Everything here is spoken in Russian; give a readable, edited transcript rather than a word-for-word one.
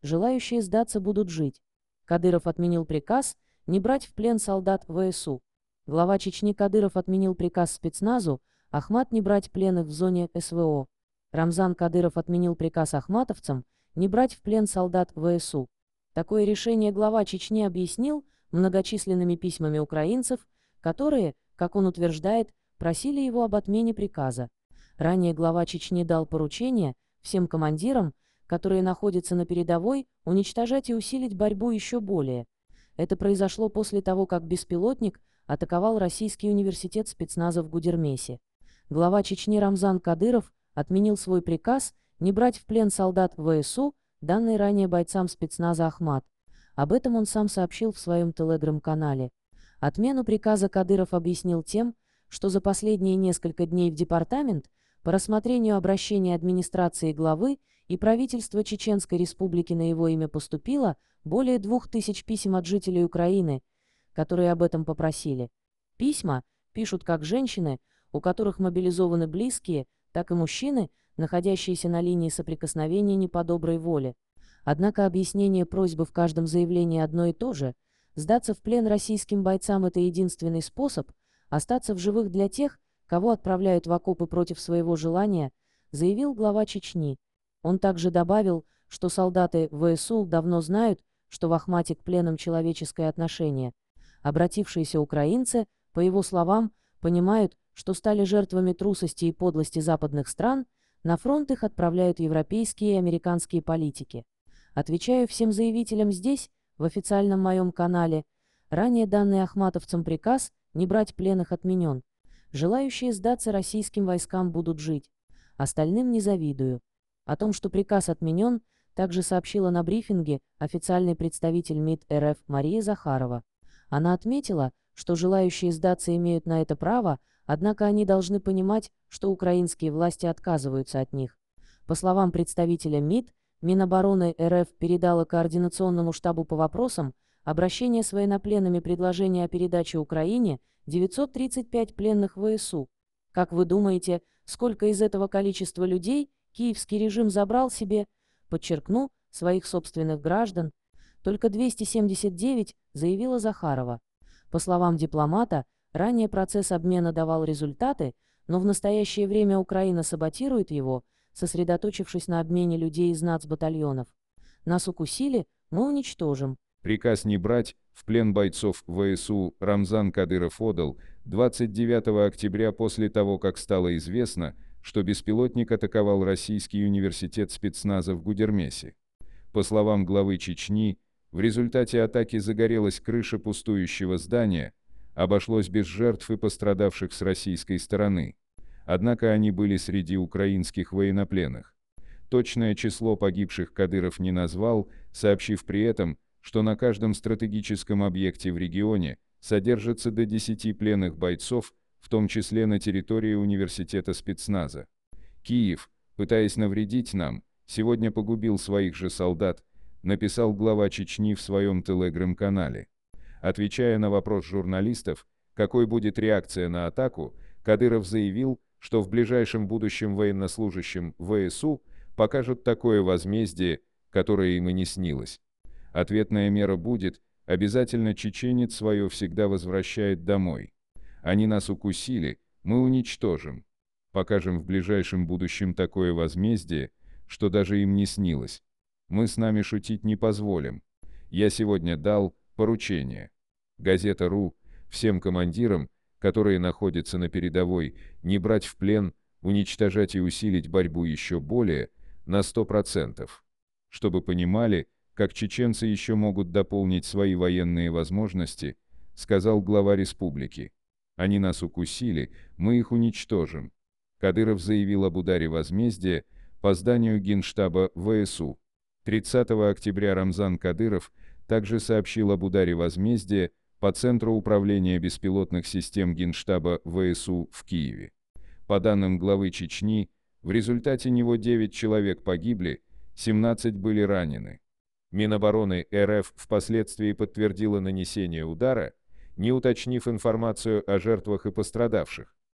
желающие сдаться будут жить. Кадыров отменил приказ не брать в плен солдат ВСУ. Глава Чечни Кадыров отменил приказ спецназу Ахмат не брать пленных в зоне СВО. Рамзан Кадыров отменил приказ ахматовцам не брать в плен солдат ВСУ. Такое решение глава Чечни объяснил многочисленными письмами украинцев, которые, как он утверждает, просили его об отмене приказа. Ранее глава Чечни дал поручение всем командирам, которые находятся на передовой, уничтожать и усилить борьбу еще более. Это произошло после того, как беспилотник атаковал российский университет спецназа в Гудермесе. Глава Чечни Рамзан Кадыров отменил свой приказ не брать в плен солдат ВСУ, данный ранее бойцам спецназа Ахмат. Об этом он сам сообщил в своем телеграм-канале. Отмену приказа Кадыров объяснил тем, что за последние несколько дней в департамент по рассмотрению обращения администрации главы и правительства Чеченской Республики на его имя поступило более 2000 писем от жителей Украины, которые об этом попросили. Письма пишут как женщины, у которых мобилизованы близкие, так и мужчины, находящиеся на линии соприкосновения не по доброй воле. Однако объяснение просьбы в каждом заявлении одно и то же. Сдаться в плен российским бойцам – это единственный способ остаться в живых для тех, кого отправляют в окопы против своего желания, заявил глава Чечни. Он также добавил, что солдаты ВСУ давно знают, что в Ахмате к пленам человеческое отношение. Обратившиеся украинцы, по его словам, понимают, что стали жертвами трусости и подлости западных стран, на фронт их отправляют европейские и американские политики. Отвечаю всем заявителям здесь, в официальном моем канале. Ранее данный ахматовцам приказ не брать пленных отменен. Желающие сдаться российским войскам будут жить. Остальным не завидую. О том, что приказ отменен, также сообщила на брифинге официальный представитель МИД РФ Мария Захарова. Она отметила, что желающие сдаться имеют на это право, однако они должны понимать, что украинские власти отказываются от них. По словам представителя МИД, Минобороны РФ передала Координационному штабу по вопросам обращения с военнопленными предложение о передаче Украине 935 пленных ВСУ. Как вы думаете, сколько из этого количества людей киевский режим забрал себе? Подчеркну, своих собственных граждан. Только 279, заявила Захарова. По словам дипломата, ранее процесс обмена давал результаты, но в настоящее время Украина саботирует его, сосредоточившись на обмене людей из нацбатальонов. Нас укусили, мы уничтожим. Приказ не брать в плен бойцов ВСУ Рамзан Кадыров отдал 29 октября после того, как стало известно, что беспилотник атаковал российский университет спецназа в Гудермесе. По словам главы Чечни, в результате атаки загорелась крыша пустующего здания, обошлось без жертв и пострадавших с российской стороны. Однако они были среди украинских военнопленных. Точное число погибших Кадыров не назвал, сообщив при этом, что на каждом стратегическом объекте в регионе содержится до 10 пленных бойцов, в том числе на территории университета спецназа. Киев, пытаясь навредить нам, сегодня погубил своих же солдат, написал глава Чечни в своем телеграм-канале. Отвечая на вопрос журналистов, какой будет реакция на атаку, Кадыров заявил, что в ближайшем будущем военнослужащим ВСУ покажут такое возмездие, которое им и не снилось. Ответная мера будет, обязательно чеченец свое всегда возвращает домой. Они нас укусили, мы уничтожим. Покажем в ближайшем будущем такое возмездие, что даже им не снилось. Мы с нами шутить не позволим. Я сегодня дал поручение. Газета.ру всем командирам, которые находятся на передовой, не брать в плен, уничтожать и усилить борьбу еще более, на 100%. Чтобы понимали, как чеченцы еще могут дополнить свои военные возможности, сказал глава республики. Они нас укусили, мы их уничтожим. Кадыров заявил об ударе возмездия по зданию Генштаба ВСУ. 30 октября Рамзан Кадыров также сообщил об ударе возмездия по Центру управления беспилотных систем Генштаба ВСУ в Киеве. По данным главы Чечни, в результате него 9 человек погибли, 17 были ранены. Минобороны РФ впоследствии подтвердила нанесение удара, не уточнив информацию о жертвах и пострадавших.